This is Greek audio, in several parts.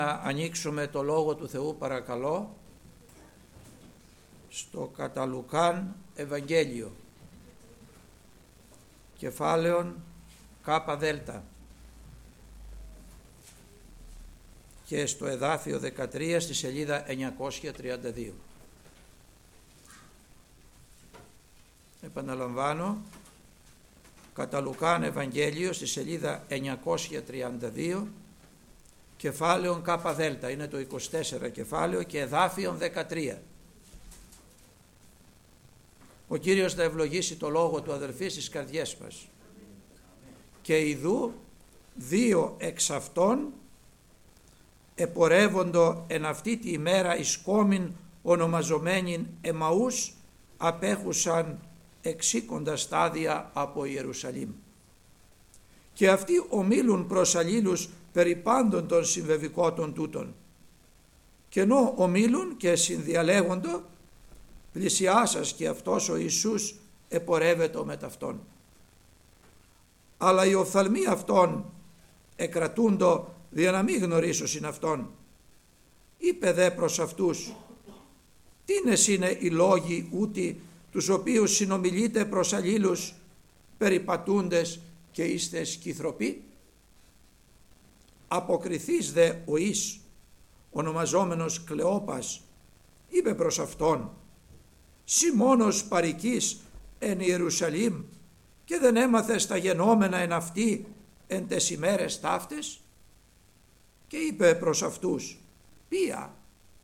Να ανοίξουμε το Λόγο του Θεού παρακαλώ στο κατά Λουκάν Ευαγγέλιο, κεφάλαιον Κ-Δ και στο εδάφιο 13 στη σελίδα 932. Επαναλαμβάνω, κατά Λουκάν Ευαγγέλιο στη σελίδα 932, κεφάλαιον Κ-Δ, είναι το 24 κεφάλαιο και εδάφιον 13. Ο Κύριος θα ευλογήσει το λόγο του αδελφοί στις καρδιές μας. Και ιδού δύο εξ αυτών επορεύοντο εν αυτή τη ημέρα εις κόμην ονομαζομένην Εμαούς απέχουσαν 60 στάδια από Ιερουσαλήμ. Και αυτοί ομίλουν προς αλλήλους περί πάντων των συμβεβικότων τούτων. Και ενώ ομίλουν και συνδιαλέγοντο, πλησιάσας και αυτός ο Ιησούς επορεύετο με ταυτόν. Αλλά οι οφθαλμοί αυτών εκρατούντο δια να μη γνωρίσωσιν αυτόν. Είπε δε προς αυτούς, τίνες είναι οι λόγοι ούτι τους οποίους συνομιλείτε προς αλλήλους περιπατούντες και είστε σκυθροποί. Αποκριθείς δε ο Ις, ονομαζόμενος Κλεόπας, είπε προς αυτόν, «Συ μόνος παροικείς εν Ιερουσαλήμ και δεν έμαθες τα γενόμενα εν αυτή εν τες ημέρες ταύτες?» Και είπε προς αυτούς, «Ποια?»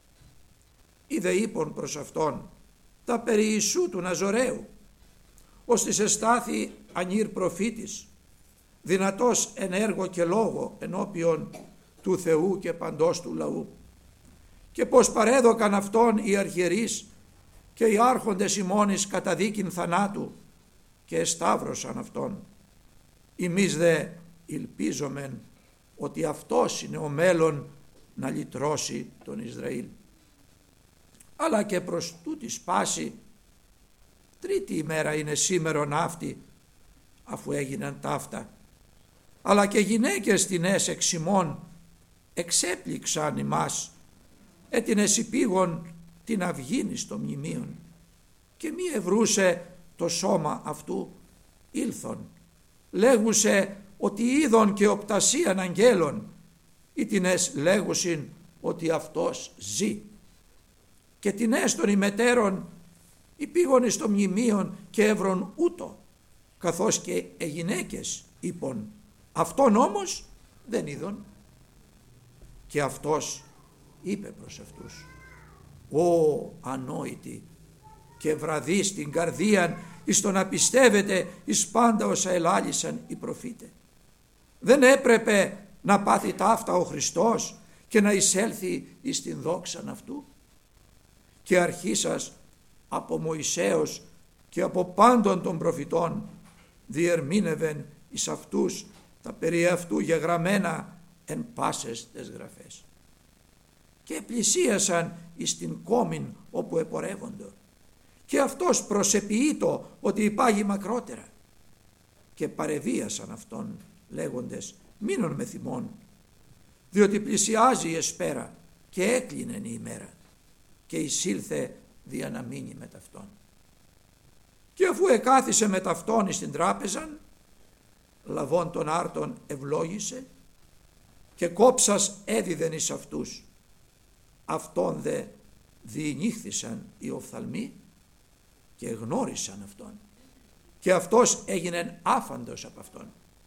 Είδε είπον προς αυτόν, «Τα περί Ιησού του Ναζωραίου, ώστις εστάθη ανήρ προφήτης, δυνατός εν έργο και λόγο ενώπιον του Θεού και παντός του λαού, και πως παρέδωκαν αυτόν οι αρχιερείς και οι άρχοντες ημώνης κατά δίκην θανάτου και εσταύρωσαν αυτόν. Εμείς δε ελπίζομεν ότι αυτός είναι ο μέλλον να λυτρώσει τον Ισραήλ. Αλλά και προς τούτη σπάση τρίτη ημέρα είναι σήμερον αυτή, αφού έγιναν ταύτα. Αλλά και γυναίκες τινές εξ ημών εξέπληξαν ημάς, έτινες υπήγον την αυγήν εις το μνημείον, και μη ευρούσε το σώμα αυτού ήλθον. Λέγουσε ότι είδον και οπτασίαν αγγέλων, ή τινές λέγουσιν ότι αυτός ζει. Και τινές των ημετέρων υπήγον εις το μνημείον και έβρον ούτω, καθώς και οι γυναίκες είπον, αυτόν όμως δεν είδον. Και αυτός είπε προς αυτούς, «Ω ανόητοι και βραδύ στην καρδίαν εις το να πιστεύετε εις πάντα όσα ελάλησαν οι προφήτε. Δεν έπρεπε να πάθει ταύτα ο Χριστός και να εισέλθει εις την δόξαν αυτού? Και αρχίσας από Μωυσέως και από πάντων των προφητών διερμήνευεν εις αυτούς τα περί αυτού γεγραμμένα εν πάσες τες γραφές. Και πλησίασαν εις την κόμην όπου επορεύοντο, και αυτός προσεποιείτο ότι υπάγει μακρότερα, και παρεβίασαν αυτόν λέγοντες, μείνον με θυμών, διότι πλησιάζει η εσπέρα και έκλεινεν η ημέρα, και εισήλθε δια να μείνει με ταυτόν. Και αφού εκάθισε με ταυτόν εις την τράπεζαν, λαβών των άρτων ευλόγησε και κόψας έδιδεν εις αυτούς. Αυτόν δε διηνύχθησαν οι οφθαλμοί και γνώρισαν αυτόν, και αυτός έγινε άφαντος από αυτόν.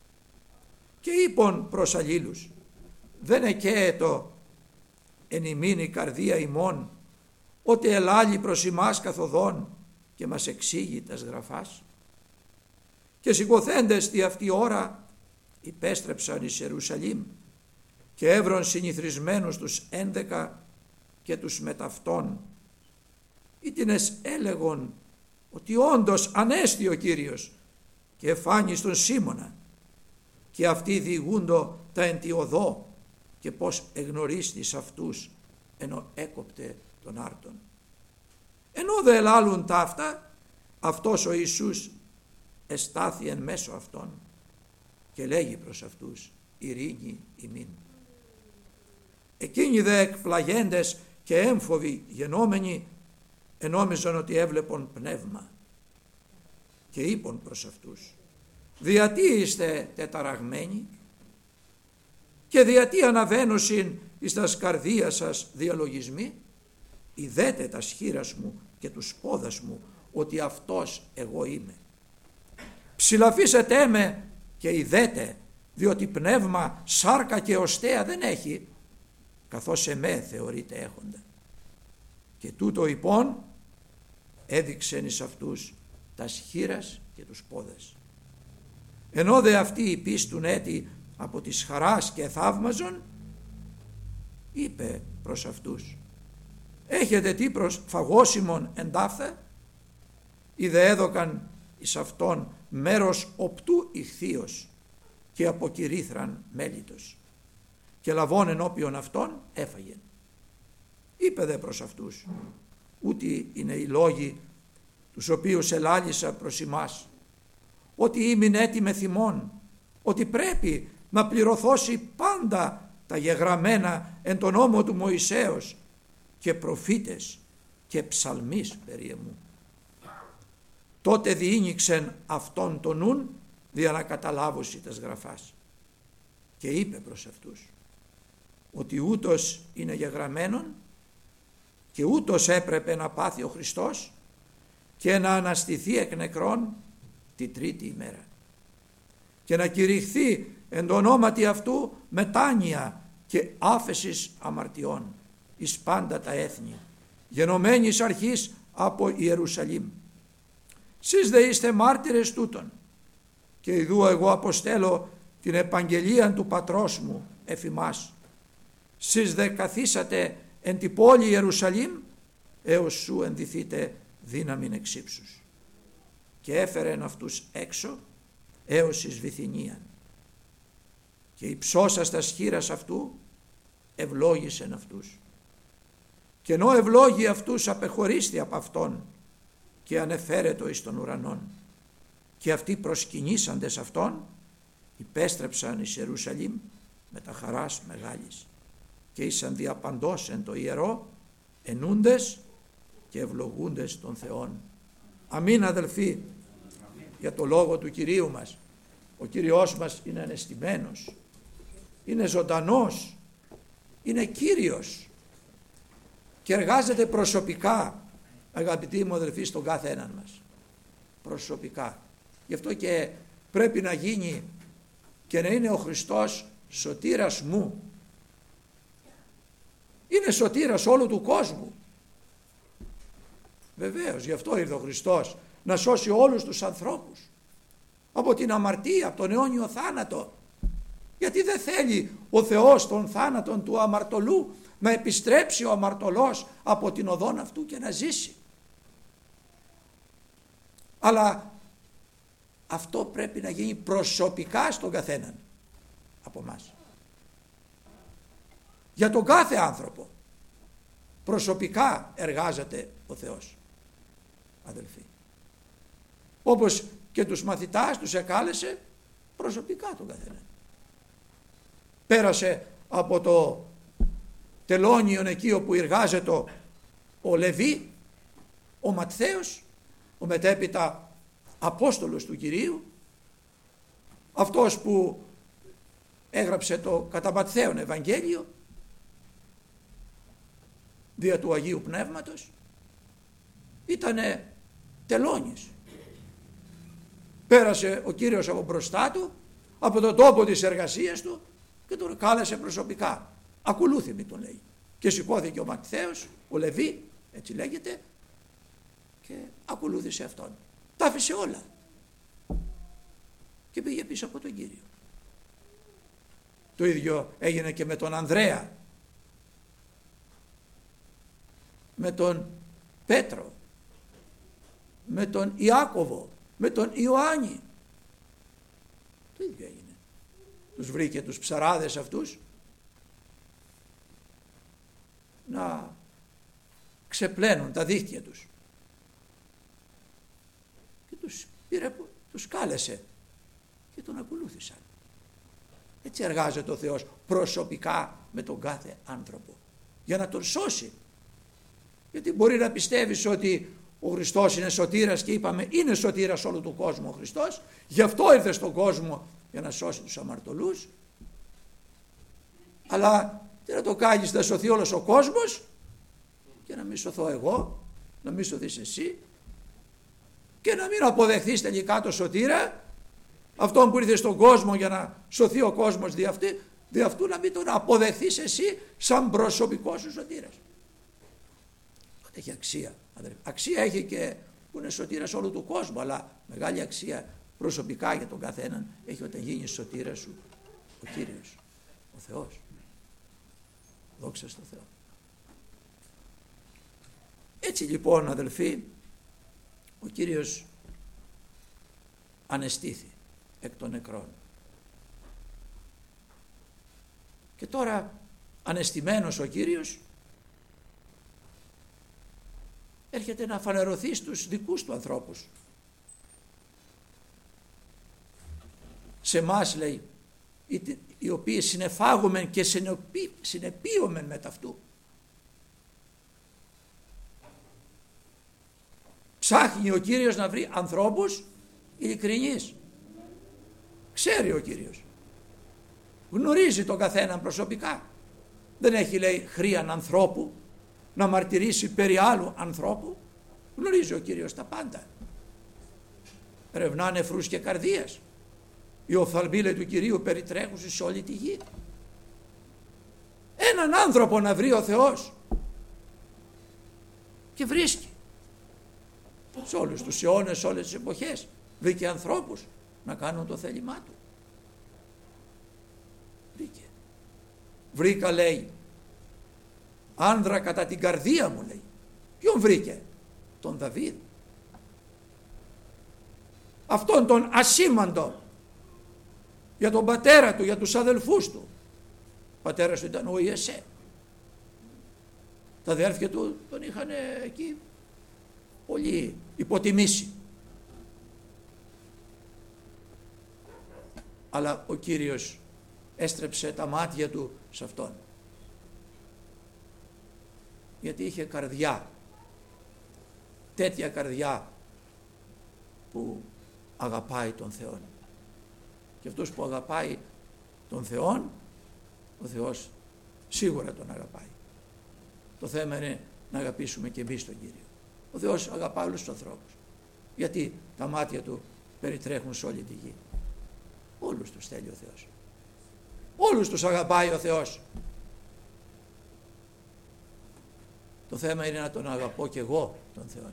Και είπον προς αλλήλους, δεν εκαίετο εν ημίν η καρδία ημών, ότι ελάλει προς ημάς καθοδόν και μας εξήγει τας γραφάς? Και σηκωθέντες τη αυτή ώρα υπέστρεψαν εις Ιερουσαλήμ και έβρον συνηθρισμένους τους 11 και τους μεταυτών, ήτινες έλεγον ότι όντως ανέστη ο Κύριος, και εφάνει στον Σίμωνα, και αυτοί διηγούντο τα εν τη οδό και πως εγνωρίστης αυτούς ενώ έκοπτε τον άρτον. Ενώ δε ελάλουν ταύτα, αυτός ο Ιησούς εστάθη εν μέσω αυτών και λέγει προς αυτούς, ειρήνη ημίν. Εκείνοι δε εκπλαγέντες και έμφοβοι γενόμενοι ενόμιζαν ότι έβλεπον πνεύμα. Και είπον προς αυτούς, διατί είστε τεταραγμένοι και διατί αναβαίνουσιν εις τας καρδίας σας διαλογισμοί? Ιδέτε τα σχήρας μου και τους πόδας μου ότι αυτός εγώ είμαι. Ψηλαφίσετε με και ιδέτε, διότι πνεύμα, σάρκα και οστέα δεν έχει, καθώς εμέ θεωρείται έχοντα. Και τούτο υπόν έδειξεν εις αυτούς τα σχήρας και τους πόδας. Ενώ δε αυτοί υπίστουν έτη από της χαράς και θαύμαζον, είπε προς αυτούς, έχετε τι προς φαγώσιμον εντάφθε? Ή δε έδωκαν εις αυτόν μέρος οπτού ηχθείος και αποκηρύθραν μέλιτος, και λαβών ενώπιον αυτών έφαγε. Είπε δε προς αυτούς, ούτι είναι οι λόγοι τους οποίους ελάλησα προς ημάς, ότι ήμην έτοιμε θυμών, ότι πρέπει να πληρωθώσει πάντα τα γεγραμμένα εν τον νόμο του Μωυσέως και προφήτες και ψαλμείς περί εμού. Τότε διήνυξεν αυτόν τον νουν δια να καταλάβωση τας γραφάς. Και είπε προς αυτούς ότι ούτως είναι γεγραμμένον και ούτως έπρεπε να πάθει ο Χριστός και να αναστηθεί εκ νεκρών τη τρίτη ημέρα και να κηρυχθεί εν το ονόματι αυτού μετάνοια και άφεσης αμαρτιών εις πάντα τα έθνη, γενομένης αρχής από Ιερουσαλήμ. Σεις δε είστε μάρτυρες τούτων, και ιδού εγώ αποστέλω την επαγγελία του πατρός μου εφημάς. Σεις δε καθίσατε εν τη πόλη Ιερουσαλήμ, έως σου ενδυθείτε δύναμην εξύψους. Και έφερεν αυτούς έξω έως εις Βυθινίαν. Και υψώσας τα σχήρας αυτού ευλόγησεν αυτούς. Και ενώ ευλόγει αυτούς απεχωρίστη από αυτόν και ανεφέρετο εις των ουρανών. Και αυτοί προσκυνήσαντες αυτόν υπέστρεψαν εις Ιερουσαλήμ με τα χαράς μεγάλης και ήσαν διαπαντός εν το ιερό ενούντες και ευλογούντες των Θεών. Αμήν αδελφοί, για το λόγο του Κυρίου μας. Ο Κύριος μας είναι ανεστημένος, είναι ζωντανός, είναι Κύριος και εργάζεται προσωπικά, αγαπητοί μου αδελφοί, στον κάθε έναν μας. Προσωπικά. Γι' αυτό και πρέπει να γίνει και να είναι ο Χριστός σωτήρας μου. Είναι σωτήρας όλου του κόσμου. Βεβαίως, γι' αυτό ήρθε ο Χριστός, να σώσει όλους τους ανθρώπους από την αμαρτία, από τον αιώνιο θάνατο. Γιατί δεν θέλει ο Θεός τον θάνατον του αμαρτωλού να επιστρέψει ο αμαρτωλός από την οδόν αυτού και να ζήσει. Αλλά αυτό πρέπει να γίνει προσωπικά στον καθέναν από μας. Για τον κάθε άνθρωπο προσωπικά εργάζεται ο Θεός, αδελφοί. Όπως και τους μαθητάς τους εκάλεσε προσωπικά τον καθέναν. Πέρασε από το τελώνιον εκεί όπου εργάζεται ο Λεβί, ο Ματθαίος, ο μετέπειτα Απόστολος του Κυρίου, αυτός που έγραψε το κατά Ματθαίον Ευαγγέλιο δια του Αγίου Πνεύματος, ήτανε τελώνης. Πέρασε ο Κύριος από μπροστά του, από τον τόπο της εργασίας του και τον κάλεσε προσωπικά. Ακολούθη μη τον λέει. Και σηκώθηκε ο Ματθαίος, ο Λεβί, έτσι λέγεται, και ακολούθησε αυτόν. Τα άφησε όλα και πήγε πίσω από τον Κύριο. Το ίδιο έγινε και με τον Ανδρέα, με τον Πέτρο, με τον Ιάκωβο, με τον Ιωάννη. Το ίδιο έγινε. Τους βρήκε τους ψαράδες αυτούς να ξεπλένουν τα δίχτυα τους και τους πήρε, τους κάλεσε και τον ακολούθησαν. Έτσι εργάζεται ο Θεός προσωπικά με τον κάθε άνθρωπο για να τον σώσει. Γιατί μπορεί να πιστεύεις ότι ο Χριστός είναι σωτήρας και είπαμε είναι σωτήρας όλου του κόσμου ο Χριστός, γι' αυτό ήρθε στον κόσμο για να σώσει τους αμαρτωλούς, αλλά τι να το κάνεις, να σωθεί όλος ο κόσμος και να μην σωθώ εγώ, να μην σωθείς εσύ και να μην αποδεχθείς τελικά το σωτήρα, αυτόν που ήρθε στον κόσμο για να σωθεί ο κόσμος δι' αυτού να μην τον αποδεχθείς εσύ σαν προσωπικό σου σωτήρας. Τότε έχει αξία. Αξία έχει και που είναι σωτήρας όλου του κόσμου, αλλά μεγάλη αξία προσωπικά για τον καθέναν έχει όταν γίνει σωτήρας σου ο Κύριος, ο Θεός. Δόξα στο Θεό. Έτσι λοιπόν αδελφοί, ο Κύριος ανεστήθη εκ των νεκρών. Και τώρα ανεστημένος ο Κύριος έρχεται να φανερωθεί στους δικούς του ανθρώπους. Σε εμάς λέει, οι οποίοι συνεφάγομεν και συνεπίομεν με ταυτού. Ψάχνει ο Κύριος να βρει ανθρώπους ειλικρινείς. Ξέρει ο Κύριος. Γνωρίζει τον καθέναν προσωπικά. Δεν έχει λέει χρίαν ανθρώπου να μαρτυρήσει περί άλλου ανθρώπου. Γνωρίζει ο Κύριος τα πάντα. Ερευνά νεφρούς και καρδίας. Οι οφθαλμοί του Κυρίου περιτρέχουν σε όλη τη γη. Έναν άνθρωπο να βρει ο Θεός και βρίσκει. Σε όλους τους αιώνες, σε όλες τις εποχές βρήκε ανθρώπους να κάνουν το θέλημά του. Βρήκα λέει άνδρα κατά την καρδία μου λέει. Ποιον βρήκε? Τον Δαβίδ. Αυτόν τον ασήμαντο για τον πατέρα του, για τους αδελφούς του. Ο πατέρας του ήταν ο Ιεσέ. Τα αδέρφια του τον είχαν εκεί πολύ υποτιμήσει. Αλλά ο Κύριος έστρεψε τα μάτια του σε αυτόν. Γιατί είχε καρδιά. Τέτοια καρδιά που αγαπάει τον Θεό. Και αυτός που αγαπάει τον Θεό, ο Θεός σίγουρα τον αγαπάει. Το θέμα είναι να αγαπήσουμε και εμείς τον Κύριο. Ο Θεός αγαπάει όλους τους ανθρώπους. Γιατί τα μάτια του περιτρέχουν σε όλη τη γη. Όλους τους θέλει ο Θεός. Όλους τους αγαπάει ο Θεός. Το θέμα είναι να τον αγαπώ και εγώ τον Θεό.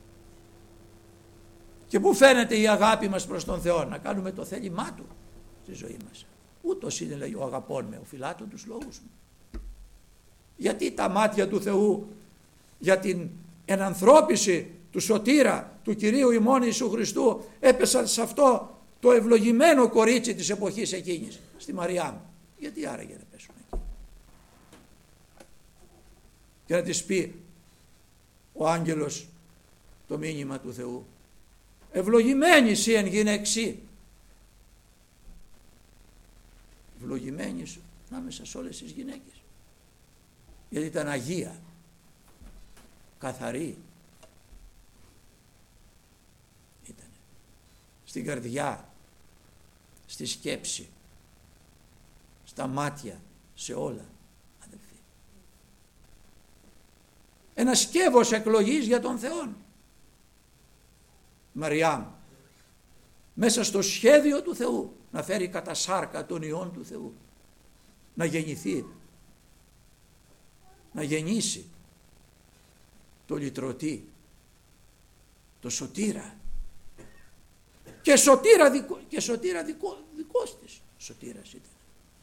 Και πού φαίνεται η αγάπη μας προς τον Θεό? Να κάνουμε το θέλημά Του στη ζωή μας. Ούτως είναι λέει ο αγαπών με, οφειλάτω τους λόγους μου. Γιατί τα μάτια του Θεού για την ενανθρώπιση του σωτήρα του Κυρίου ημών Ιησού Χριστού έπεσαν σε αυτό το ευλογημένο κορίτσι της εποχής εκείνης, στη Μαριάμ. Γιατί άραγε να πέσουν εκεί? Και να της πει ο άγγελος το μήνυμα του Θεού. Ευλογημένη εσύ εν γυναίξει. Ευλογημένη σου ανάμεσα σε όλες τις γυναίκες. Γιατί ήταν αγία, καθαρή. Ήτανε στην καρδιά, στη σκέψη, στα μάτια, σε όλα, αδελφοί. Ένα σκεύος εκλογής για τον Θεό. Μαριάμ, μέσα στο σχέδιο του Θεού, να φέρει κατά σάρκα τον Υιόν του Θεού, να γεννηθεί, να γεννήσει το λυτρωτή, το σωτήρα και σωτήρα δικός της σωτήρας ήταν.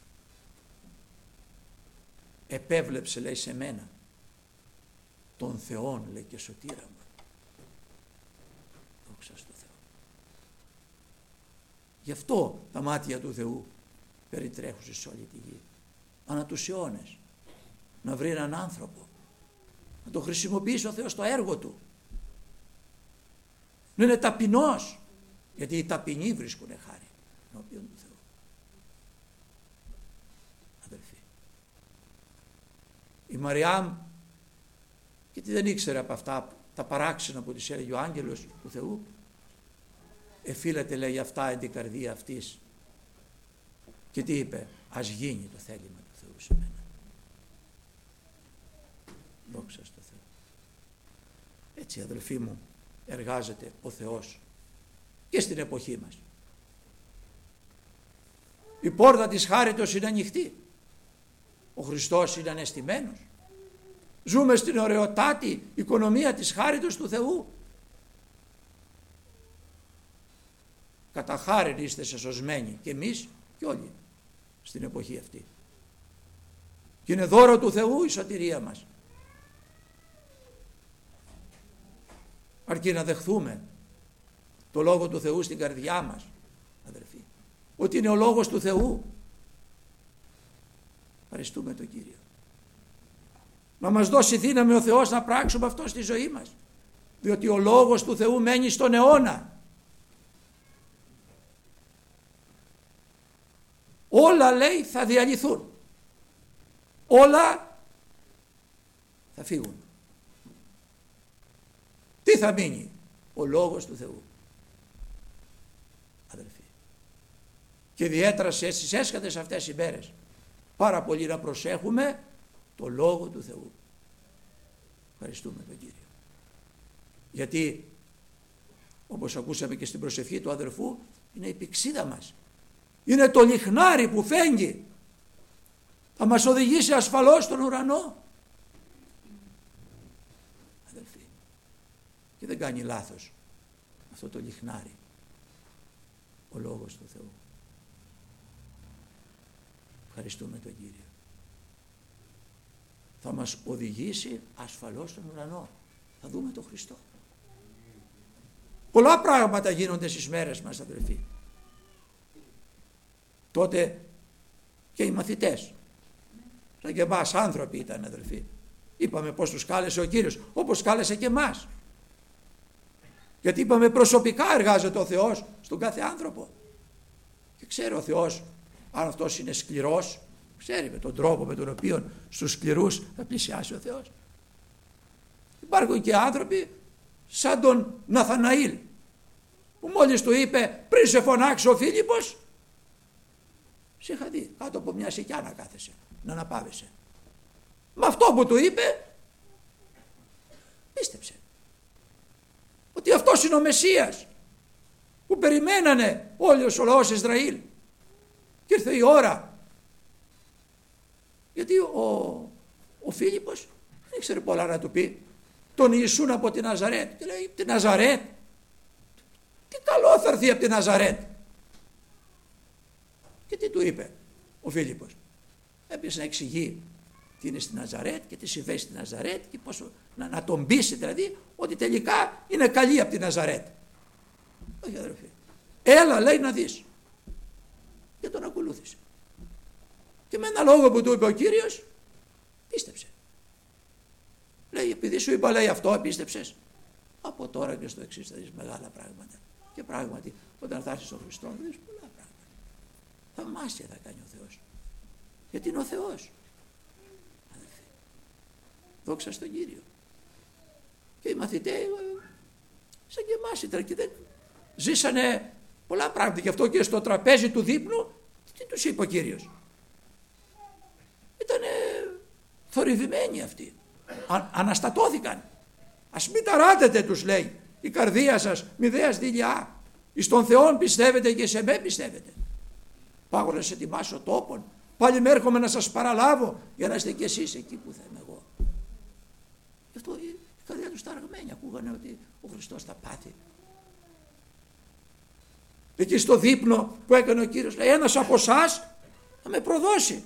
Επέβλεψε λέει σε μένα τον Θεόν λέει και σωτήρα μου. Δόξα στο Θεό. Γι' αυτό τα μάτια του Θεού περιτρέχουν σε όλη τη γη. Ανά τους αιώνες. Να βρει έναν άνθρωπο. Να το χρησιμοποιήσει ο Θεός στο έργο του. Να είναι ταπεινός. Γιατί οι ταπεινοί βρίσκουν χάρη ενώπιον του Θεού. Αδελφοί. Η Μαριάμ, γιατί δεν ήξερε από αυτά τα παράξενα που της έλεγε ο άγγελος του Θεού, εφύλατε, λέει, αυτά εν την καρδία αυτής. Και τι είπε? Ας γίνει το θέλημα του Θεού σε μένα. Δόξα στο Θεό. Έτσι, αδελφοί μου, εργάζεται ο Θεός και στην εποχή μας. Η πόρτα της χάριτος είναι ανοιχτή. Ο Χριστός είναι ανεστημένος. Ζούμε στην ωραιοτάτη οικονομία της χάριτος του Θεού. Κατά χάριν είστε σωσμένοι και εμείς και όλοι στην εποχή αυτή. Και είναι δώρο του Θεού η σωτηρία μας. Αρκεί να δεχθούμε το Λόγο του Θεού στην καρδιά μας, αδελφοί, ότι είναι ο Λόγος του Θεού. Ευχαριστούμε τον Κύριο. Να μας δώσει δύναμη ο Θεός να πράξουμε αυτό στη ζωή μας, διότι ο Λόγος του Θεού μένει στον αιώνα. Όλα, λέει, θα διαλυθούν. Όλα θα φύγουν. Τι θα μείνει? Ο Λόγος του Θεού, αδελφοί. Και ιδιαίτερα στις έσχατες αυτές οι μέρες πάρα πολύ να προσέχουμε το Λόγο του Θεού. Ευχαριστούμε τον Κύριο. Γιατί όπως ακούσαμε και στην προσευχή του αδελφού, είναι η πηξίδα μας. Είναι το λιχνάρι που φέγγει. Θα μας οδηγήσει ασφαλώς στον ουρανό. Αδελφοί. Και δεν κάνει λάθος αυτό το λιχνάρι. Ο Λόγος του Θεού. Ευχαριστούμε τον Κύριο. Θα μας οδηγήσει ασφαλώς στον ουρανό. Θα δούμε τον Χριστό. Πολλά πράγματα γίνονται στις μέρες μας, αδελφοί. Τότε και οι μαθητές, σαν και εμάς, άνθρωποι ήταν, αδελφοί. Είπαμε πως τους κάλεσε ο Κύριος, όπως κάλεσε και εμάς. Γιατί είπαμε προσωπικά εργάζεται ο Θεός στον κάθε άνθρωπο. Και ξέρει ο Θεός αν αυτός είναι σκληρός, ξέρει με τον τρόπο με τον οποίο στους σκληρούς θα πλησιάσει ο Θεός. Υπάρχουν και άνθρωποι σαν τον Ναθαναήλ, που μόλις του είπε πριν σε φωνάξει ο Φίλιππος, σε είχα δει κάτω από μια σικιά να κάθεσαι, να αναπάβεσαι. Με αυτό που του είπε πίστεψε ότι αυτός είναι ο Μεσσίας που περιμένανε όλοι ο Ισραήλ. Και ήρθε η ώρα, γιατί ο Φίλιππος δεν ήξερε πολλά να του πει τον Ιησούν από τη Ναζαρέτ. Και λέει, τη Ναζαρέτ, τι καλό θα έρθει από τη Ναζαρέτ? Και τι του είπε ο Φίλιππος? Έπιασε να εξηγεί τι είναι στη Ναζαρέτ και τι συμβαίνει στη Ναζαρέτ και πώς να τον πείσει, δηλαδή ότι τελικά είναι καλή από τη Ναζαρέτ. Όχι, αδερφοί. Έλα, λέει, να δεις. Και τον ακολούθησε. Και με ένα λόγο που του είπε ο Κύριος, πίστεψε. Λέει, επειδή σου είπα, λέει, αυτό, πίστεψες. Από τώρα και στο εξής θα δεις μεγάλα πράγματα. Και πράγματι, όταν θα έρθεις στον Χριστό, θα δεις πολλά πράγματα. Θαυμάσια θα κάνει ο Θεός. Γιατί είναι ο Θεός. Αδελφοί. Δόξα στον Κύριο. Και οι μαθητές, σαν και εμάς ήταν και δεν ζήσανε πολλά πράγματα. Γι' αυτό και στο τραπέζι του δείπνου, τι τους είπε ο Κύριος? Ήτανε θορυβημένοι αυτοί. Αναστατώθηκαν. Ας μην ταράτετε, τους λέει, η καρδία σας μηδέας δειλιά. Εις τον Θεόν πιστεύετε και σε με πιστεύετε. Πάω να σε ετοιμάσω τόπον. Πάλι με έρχομαι να σας παραλάβω για να είστε κι εσείς εκεί που θα είμαι εγώ. Γι' αυτό η καρδιά τους ταραγμένη. Ακούγανε ότι ο Χριστός θα πάθει. Εκεί στο δείπνο που έκανε ο Κύριος, λέει, ένας από εσάς θα με προδώσει.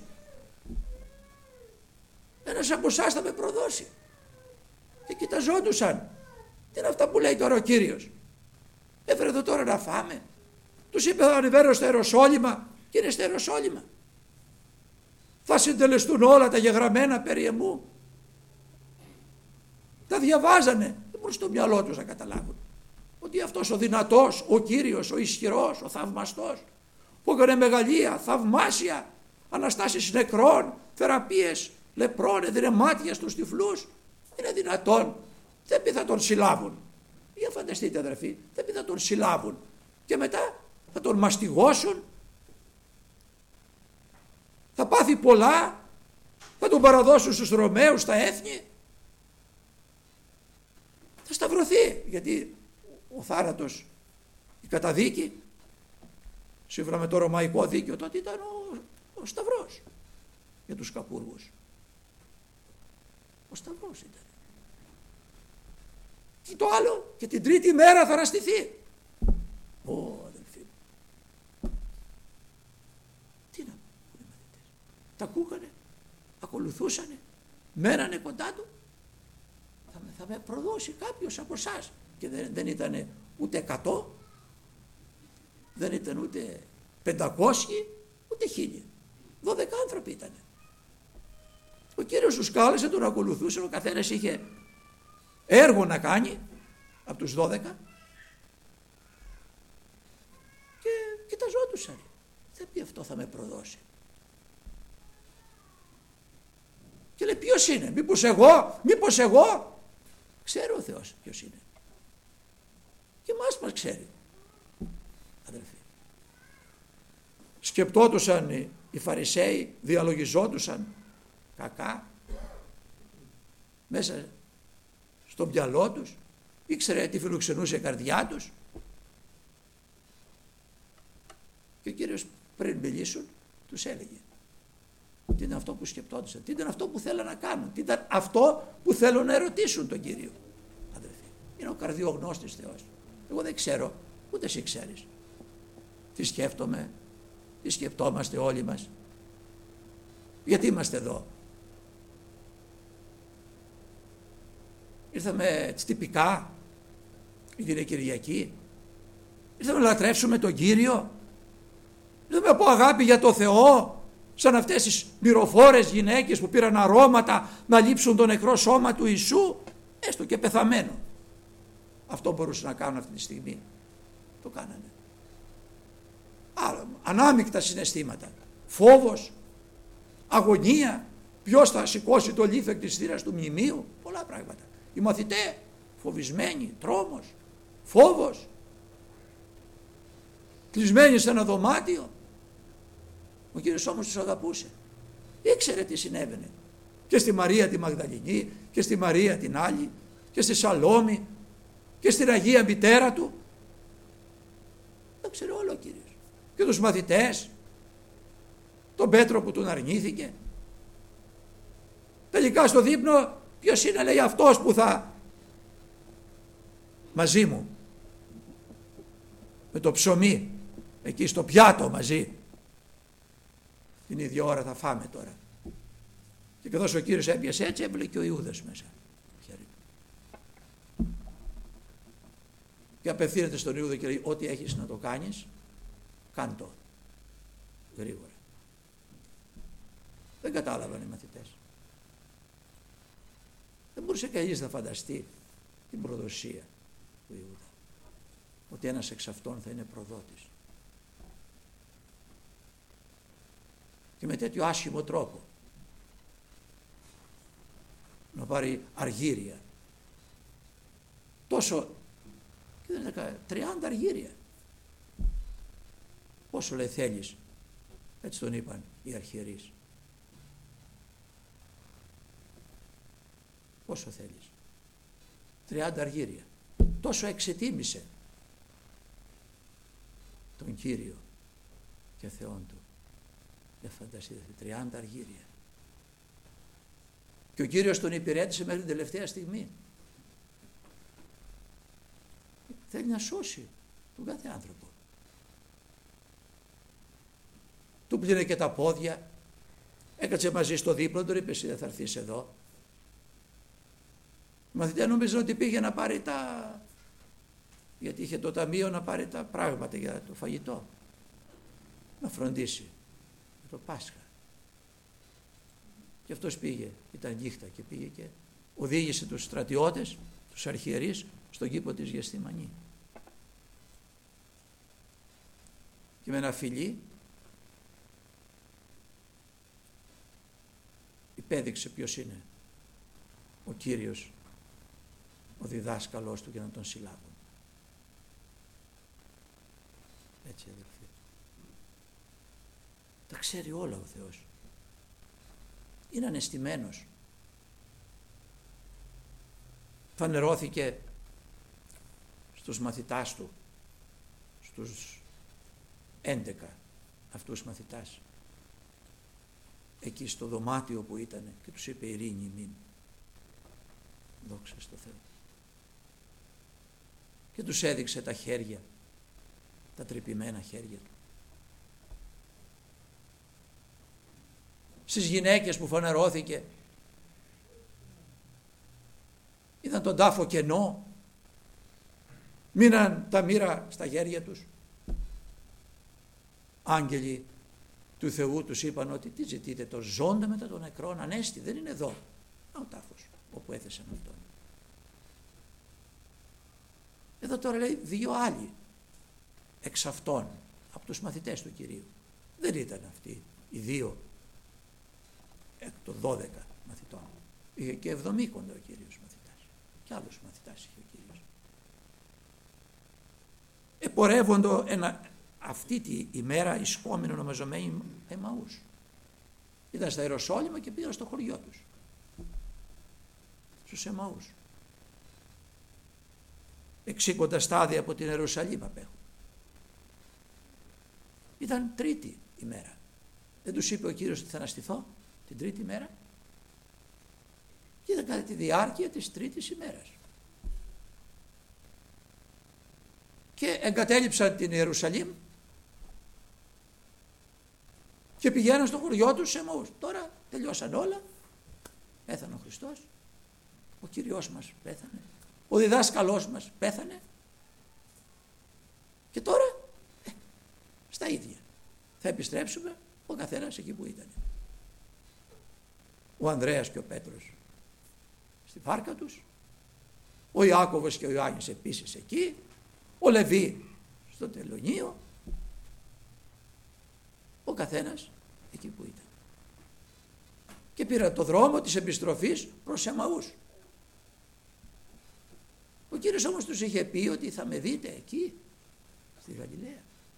Ένας από εσάς θα με προδώσει. Και κοιταζόντουσαν. Τι είναι αυτά που λέει τώρα ο Κύριος? Έφερε εδώ τώρα να φάμε. Τους είπε, θα ανεβαίνω στο Ιεροσόλυμα. Και είναι στο Ιεροσόλυμα. Θα συντελεστούν όλα τα γεγραμμένα περί εμού. Τα διαβάζανε. Δεν μπορούσε στο μυαλό τους να καταλάβουν ότι αυτός ο δυνατός, ο Κύριος, ο ισχυρός, ο θαυμαστός, που έκανε μεγαλεία, θαυμάσια, αναστάσεις νεκρών, θεραπείες λεπρών, έδινε μάτια στους τυφλούς. Είναι δυνατόν? Δεν πει θα τον συλλάβουν. Για φανταστείτε αδερφοί, δεν πει θα τον συλλάβουν και μετά θα τον μαστιγώσουν, θα πάθει πολλά, θα τον παραδώσουν στους Ρωμαίους, στα έθνη, θα σταυρωθεί, γιατί ο θάνατος, η καταδίκη σύμφωνα με το ρωμαϊκό δίκαιο τότε ήταν ο σταυρός για τους καπούργους. Ο σταυρός ήταν. Και το άλλο, και την τρίτη μέρα θα αναστηθεί. Αδελφοί μου, τι να πούνε οι μαθητές? Τα ακούγανε, ακολουθούσανε, μένανε κοντά του. Θα με προδώσει κάποιος από εσάς. Και δεν ήταν ούτε 100, δεν ήταν ούτε 500, ούτε 1000. 12 άνθρωποι ήτανε. Ο Κύριος τους κάλεσε, τον ακολουθούσαν, ο καθένας είχε έργο να κάνει από τους 12 και κοιταζόντουσαν. Δεν πει αυτό θα με προδώσει. Και λέει ποιος είναι, μήπως εγώ. Ξέρει ο Θεός ποιος είναι. Και μας ξέρει. Αδελφοί, σκεπτόντουσαν οι Φαρισαίοι, διαλογιζόντουσαν κακά μέσα στο μυαλό τους, ήξερε τι φιλοξενούσε η καρδιά τους. Και ο Κύριος πριν μιλήσουν τους έλεγε τι ήταν αυτό που σκεπτόντουσαν, τι ήταν αυτό που θέλουν να κάνουν, τι ήταν αυτό που θέλουν να ερωτήσουν τον Κύριο. Αδελφοί, είναι ο καρδιογνώστης Θεός. Εγώ δεν ξέρω, ούτε εσύ ξέρεις τι σκέφτομαι, τι σκεπτόμαστε όλοι μας, γιατί είμαστε εδώ. Ήρθαμε τυπικά, γιατί είναι Κυριακή, ήρθαμε να λατρεύσουμε τον Κύριο, ήρθαμε από αγάπη για το Θεό, σαν αυτές τις μυροφόρες γυναίκες που πήραν αρώματα να λείψουν το νεκρό σώμα του Ιησού, έστω και πεθαμένο. Αυτό μπορούσαν να κάνουν αυτή τη στιγμή. Το κάνανε. Άρα, ανάμεικτα συναισθήματα. Φόβος, αγωνία, ποιος θα σηκώσει το λίθο της θύρας του μνημείου, πολλά πράγματα. Οι μαθητές φοβισμένοι, τρόμος, φόβος, κλεισμένοι σε ένα δωμάτιο. Ο Κύριος όμως τους αγαπούσε. Ήξερε τι συνέβαινε. Και στη Μαρία τη Μαγδαληνή και στη Μαρία την άλλη και στη Σαλόμη και στην Αγία Μητέρα του. Το ξέρει όλο ο Κύριος. Και τους μαθητές, τον Πέτρο που τον αρνήθηκε. Τελικά στο δείπνο ποιος είναι, λέει, αυτός που θα μαζί μου με το ψωμί εκεί στο πιάτο μαζί. Την ίδια ώρα θα φάμε τώρα. Και καθώς ο Κύριος έπιασε έτσι, έβλεπε και ο Ιούδας μέσα. Και απευθύνεται στον Ιούδα και λέει, ό,τι έχεις να το κάνεις, κάν' το γρήγορα. Δεν κατάλαβαν οι μαθητές. Δεν μπορούσε κανείς να φανταστεί την προδοσία του Ιούδα, ότι ένας εξ αυτών θα είναι προδότης. Και με τέτοιο άσχημο τρόπο να πάρει αργύρια. Τόσο, και δεν έκανε, 30 αργύρια. Πόσο λέει θέλεις, έτσι τον είπαν οι αρχιερείς. Πόσο θέλεις, 30 αργύρια. Τόσο εξετίμησε τον Κύριο και Θεόν του. Δεν φανταστείτε, 30 αργύρια. Και ο Κύριος τον υπηρέτησε μέχρι την τελευταία στιγμή. Θέλει να σώσει τον κάθε άνθρωπο. Του πλύνε και τα πόδια, έκατσε μαζί στο δίπλο, του είπε εσύ δεν θα έρθεις εδώ. Οι μαθητές νομίζουν ότι πήγε να πάρει γιατί είχε το ταμείο να πάρει τα πράγματα για το φαγητό, να φροντίσει το Πάσχα. Και αυτός πήγε, ήταν νύχτα και πήγε και οδήγησε τους στρατιώτες, τους αρχιερείς, στον κήπο της Γεσθημανή. Και με ένα φιλί απέδειξε ποιος είναι ο Κύριος, ο διδάσκαλός του, για να τον συλλάβουν. Έτσι, αδελφοί. Τα ξέρει όλα ο Θεός. Είναι ανεστημένος. Φανερώθηκε στους μαθητάς του, στους 11 αυτούς μαθητάς, εκεί στο δωμάτιο που ήταν, και τους είπε ειρήνη μην. Δόξα στο Θεό. Και τους έδειξε τα χέρια, τα τρυπημένα χέρια του. Στις γυναίκες που φανερώθηκε, είδαν τον τάφο κενό, μείναν τα μοίρα στα χέρια τους. Άγγελοι του Θεού τους είπαν ότι τι ζητείτε, το ζώντα μετά των νεκρών, ανέστη, δεν είναι εδώ. Ο τάφος όπου έθεσαν αυτόν. Εδώ τώρα λέει 2 άλλοι εξ αυτών, από τους μαθητές του Κυρίου. Δεν ήταν αυτοί οι 2 εκ των 12 μαθητών. Είχε και 70 ο Κύριος μαθητάς. Και άλλους μαθητάς είχε ο Κύριος. Επορεύοντο αυτή τη ημέρα εισχόμενοι ονομαζομένοι Εμαούς. Ήταν στα Ιεροσόλυμα και πήγαν στο χωριό τους. Στους Εμαούς. 60 στάδια από την Ιερουσαλήμ απέχουν. Ήταν τρίτη ημέρα. Δεν τους είπε ο Κύριος ότι θα αναστηθώ την τρίτη μέρα? Και ήταν κατά τη διάρκεια της τρίτης ημέρας. Και εγκατέλειψαν την Ιερουσαλήμ και πηγαίναν στο χωριό τους σε Εμαούς. Τώρα τελειώσαν όλα. Πέθανε ο Χριστός. Ο Κύριος μας πέθανε. Ο διδάσκαλός μας πέθανε. Και τώρα στα ίδια. Θα επιστρέψουμε ο καθένας εκεί που ήταν. Ο Ανδρέας και ο Πέτρος στη βάρκα τους. Ο Ιάκωβος και ο Ιωάννης επίσης εκεί. Ο Λεβί στο τελωνείο. Ο καθένας εκεί που ήταν. Και πήρα το δρόμο της επιστροφής προς Εμαούς. Ο Κύριος όμως τους είχε πει ότι θα με δείτε εκεί στη Γαλιλαία.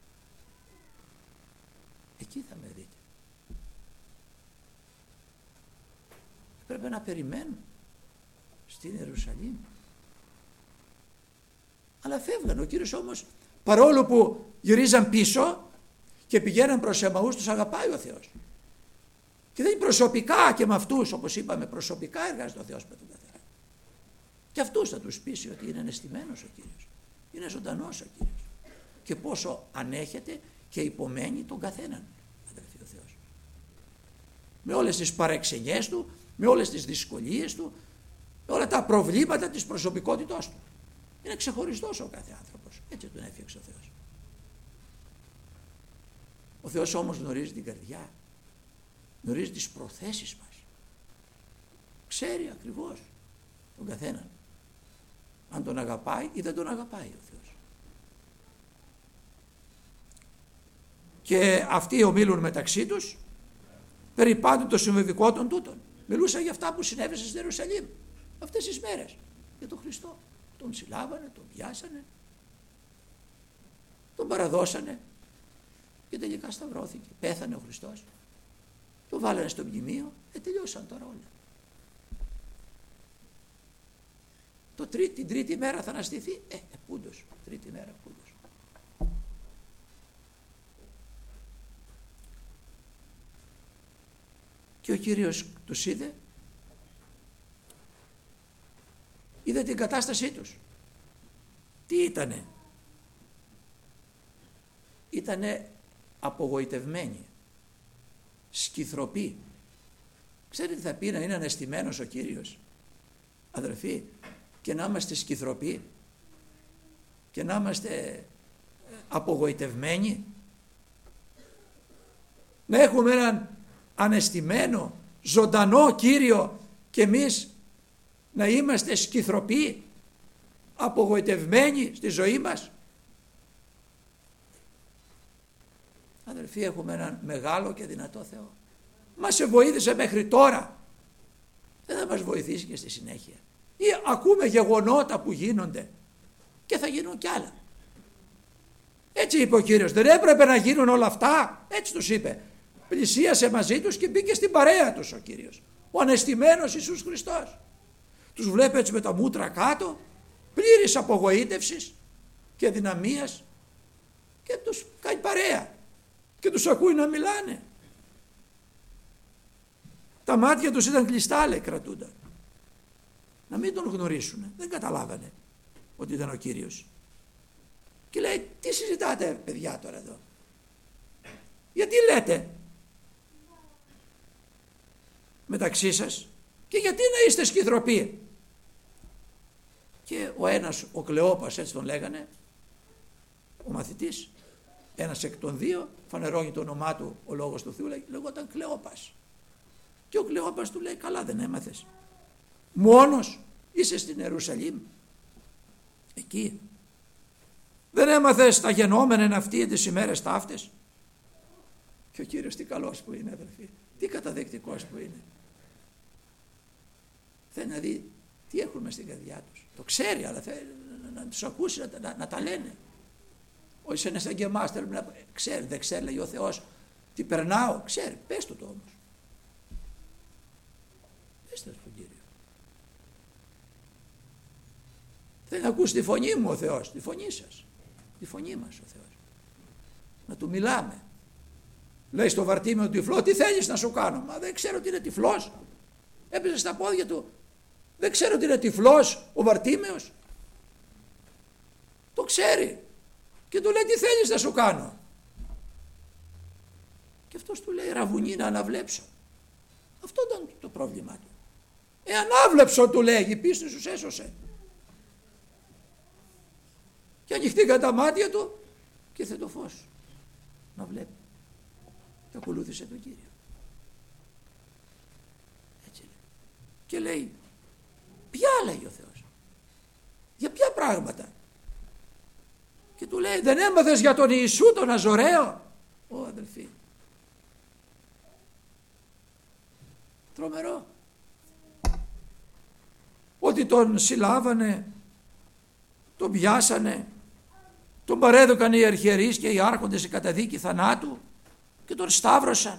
Εκεί θα με δείτε. Πρέπει να περιμένουν στην Ιερουσαλήμ. Αλλά φεύγαν. Ο Κύριος όμως, παρόλο που γυρίζαν πίσω και πηγαίναν προς Εμαούς, τους αγαπάει ο Θεός. Και δεν είναι προσωπικά και με αυτούς, όπως είπαμε, προσωπικά εργάζεται ο Θεός με τον καθένα. Και αυτούς θα τους πείσει ότι είναι ανεστημένος ο Κύριος. Είναι ζωντανός ο Κύριος. Και πόσο ανέχεται και υπομένει τον καθέναν, αδελφοί, ο Θεός. Με όλες τις παρεξενιές του, με όλες τις δυσκολίες του, με όλα τα προβλήματα της προσωπικότητός του. Είναι ξεχωριστός ο κάθε άνθρωπος. Έτσι τον έφτιαξε ο Θεός. Ο Θεός όμως γνωρίζει την καρδιά. Γνωρίζει τις προθέσεις μας. Ξέρει ακριβώς τον καθέναν. Αν τον αγαπάει ή δεν τον αγαπάει ο Θεός. Και αυτοί ομίλουν μεταξύ τους περί πάντων το συμβεβικό των τούτων. Μιλούσαν για αυτά που συνέβησαν στην Ιερουσαλήμ αυτές τις μέρες. Για τον Χριστό. Τον συλλάβανε, τον πιάσανε, τον παραδώσανε και τελικά σταυρώθηκε. Πέθανε ο Χριστός. Το βάλανε στο μνημείο. Τελειώσαν τώρα όλα. Την τρίτη μέρα θα αναστηθεί. Πούντος. Τρίτη μέρα πούντος. Και ο Κύριος τους είδε. Είδε την κατάστασή τους. Τι ήτανε? Ήτανε απογοητευμένοι. Σκυθροποί. Ξέρετε τι θα πει να είναι αναισθημένος ο Κύριος, αδερφοί, και να είμαστε σκυθροποί και να είμαστε απογοητευμένοι? Να έχουμε έναν αναισθημένο, ζωντανό Κύριο και εμείς να είμαστε σκυθροποί, απογοητευμένοι στη ζωή μας? Αδελφοί, έχουμε έναν μεγάλο και δυνατό Θεό. Μας βοήθησε μέχρι τώρα δεν θα μας βοηθήσει και στη συνέχεια. Ή ακούμε γεγονότα που γίνονται και θα γίνουν κι άλλα. Έτσι είπε ο Κύριος, δεν έπρεπε να γίνουν όλα αυτά? Έτσι τους είπε. Πλησίασε μαζί τους και μπήκε στην παρέα τους ο Κύριος, ο ανεστημένος Ιησούς Χριστός. Τους βλέπει έτσι με τα μούτρα κάτω, πλήρης απογοήτευσης και δυναμίας, και τους κάνει παρέα και τους ακούει να μιλάνε. Τα μάτια τους ήταν κλειστά, λέει, κρατούνταν. Να μην τον γνωρίσουν. Δεν καταλάβανε ότι ήταν ο Κύριος. Και λέει, τι συζητάτε παιδιά τώρα εδώ? Γιατί λέτε μεταξύ σας και γιατί να είστε σκυθροποί? Και ο ένας, ο Κλεόπας, έτσι τον λέγανε, ο μαθητής, ένας εκ των δύο, φανερώνει το όνομά του ο Λόγος του Θεού, λεγόταν Κλεόπας. Και ο Κλεόπας του λέει, καλά δεν έμαθες? Μόνος είσαι στην Ιερουσαλήμ, εκεί. Δεν έμαθες τα γενόμενα εν αυτοί τις ημέρες ταύτες? Και ο Κύριος τι καλός που είναι, αδελφοί, τι καταδεκτικός που είναι. Θέλει να δει τι έχουν μες στην καρδιά τους. Το ξέρει, αλλά θέλει να τους ακούσει, να τα λένε. Όχι είναι σαν και εμάς, θέλουμε να ξέρει, δεν ξέρει, λέει ο Θεός τι περνάω, ξέρει, πες του το όμως. Πες το στον Κύριο. Θέλει να ακούσει τη φωνή μου ο Θεός, τη φωνή σας, τη φωνή μας ο Θεός. Να του μιλάμε. Λέει στο Βαρτίμιο τυφλό, τι θέλεις να σου κάνω? Μα δεν ξέρω ότι είναι τυφλός. Έπεσε στα πόδια του. Δεν ξέρω ότι είναι τυφλός ο Βαρτίμιος. Το ξέρει. Και του λέει, τι θέλεις να σου κάνω? Και αυτός του λέει, ραβουνί να αναβλέψω. Αυτό ήταν το πρόβλημά του. Ανάβλεψω, του λέει, η πίστη σου έσωσε. Και ανοιχτήκαν τα μάτια του και ήρθε το φως να βλέπει. Και ακολούθησε τον Κύριο. Έτσι λέει. Και λέει, ποια, λέει ο Θεός, για ποια πράγματα? Και του λέει, δεν έμαθες για τον Ιησού τον Ναζωραίο? Ω αδελφοί, τρομερό. Ότι τον συλλάβανε, τον πιάσανε, τον παρέδωκαν οι αρχιερείς και οι άρχοντες σε καταδίκη θανάτου και τον σταύρωσαν.